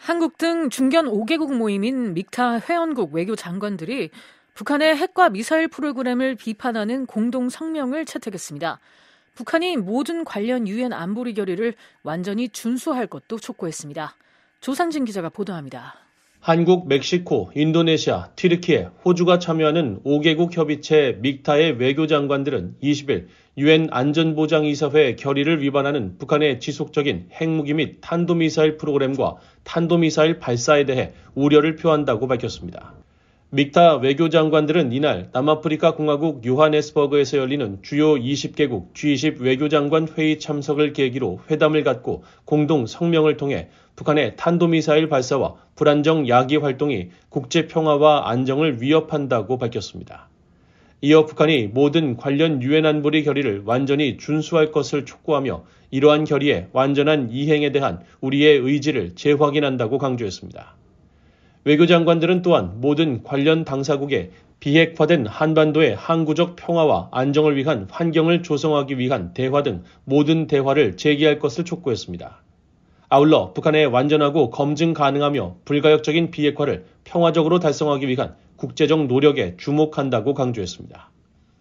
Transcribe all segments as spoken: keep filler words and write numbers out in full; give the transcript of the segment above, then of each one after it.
한국 등 중견 오 개국 모임인 믹타 회원국 외교장관들이 북한의 핵과 미사일 프로그램을 비판하는 공동 성명을 채택했습니다. 북한이 모든 관련 유엔 안보리 결의를 완전히 준수할 것도 촉구했습니다. 조상진 기자가 보도합니다. 한국, 멕시코, 인도네시아, 튀르키예, 호주가 참여하는 오 개국 협의체 믹타의 외교장관들은 이십 일 유엔 안전보장이사회 결의를 위반하는 북한의 지속적인 핵무기 및 탄도미사일 프로그램과 탄도미사일 발사에 대해 우려를 표한다고 밝혔습니다. 믹타 외교장관들은 이날 남아프리카 공화국 요하네스버그에서 열리는 주요 이십 개국 지 이십 외교장관 회의 참석을 계기로 회담을 갖고 공동 성명을 통해 북한의 탄도미사일 발사와 불안정 야기 활동이 국제 평화와 안정을 위협한다고 밝혔습니다. 이어 북한이 모든 관련 유엔 안보리 결의를 완전히 준수할 것을 촉구하며 이러한 결의의 완전한 이행에 대한 우리의 의지를 재확인한다고 강조했습니다. 외교장관들은 또한 모든 관련 당사국에 비핵화된 한반도의 항구적 평화와 안정을 위한 환경을 조성하기 위한 대화 등 모든 대화를 제기할 것을 촉구했습니다. 아울러 북한의 완전하고 검증 가능하며 불가역적인 비핵화를 평화적으로 달성하기 위한 국제적 노력에 주목한다고 강조했습니다.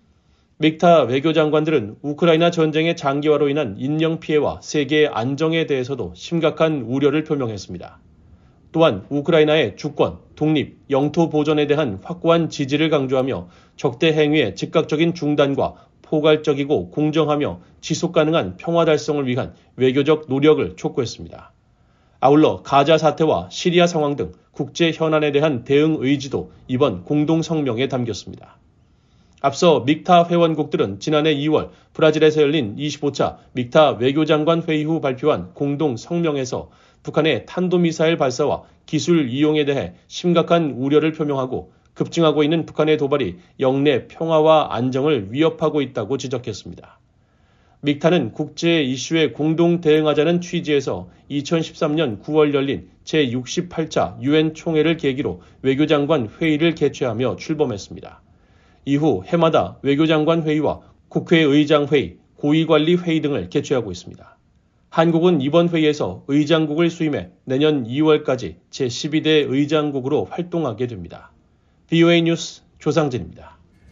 믹타 외교장관들은 우크라이나 전쟁의 장기화로 인한 인명피해와 세계의 안정에 대해서도 심각한 우려를 표명했습니다. 또한 우크라이나의 주권, 독립, 영토 보존에 대한 확고한 지지를 강조하며 적대 행위의 즉각적인 중단과 포괄적이고 공정하며 지속 가능한 평화 달성을 위한 외교적 노력을 촉구했습니다. 아울러 가자 사태와 시리아 상황 등 국제 현안에 대한 대응 의지도 이번 공동 성명에 담겼습니다. 앞서 믹타 회원국들은 지난해 이월 브라질에서 열린 이십오 차 믹타 외교장관 회의 후 발표한 공동 성명에서 북한의 탄도미사일 발사와 기술 이용에 대해 심각한 우려를 표명하고 급증하고 있는 북한의 도발이 영내 평화와 안정을 위협하고 있다고 지적했습니다. 믹타는 국제 이슈에 공동 대응하자는 취지에서 이천십삼 년 구월 열린 제육십팔 차 유엔 총회를 계기로 외교장관 회의를 개최하며 출범했습니다. 이후 해마다 외교장관 회의와 국회의장 회의, 고위관리 회의 등을 개최하고 있습니다. 한국은 이번 회의에서 의장국을 수임해 내년 이월까지 제십이 대 의장국으로 활동하게 됩니다. 브이오에이 뉴스 조상진입니다.